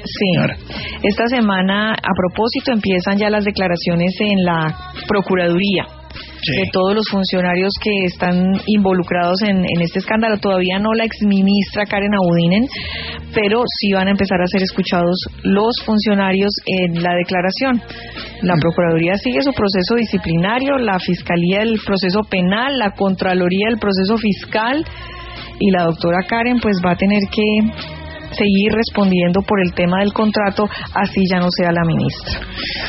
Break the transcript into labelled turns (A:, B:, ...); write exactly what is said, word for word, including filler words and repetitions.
A: Sí,
B: señora.
A: Esta semana, a propósito, empiezan ya las declaraciones en la Procuraduría. Sí. De todos los funcionarios que están involucrados en, en este escándalo. Todavía no la exministra Karen Abudinen, pero sí van a empezar a ser escuchados los funcionarios en la declaración. La Procuraduría sigue su proceso disciplinario, la Fiscalía el proceso penal, la Contraloría el proceso fiscal, y la doctora Karen pues va a tener que seguir respondiendo por el tema del contrato, así ya no sea la ministra.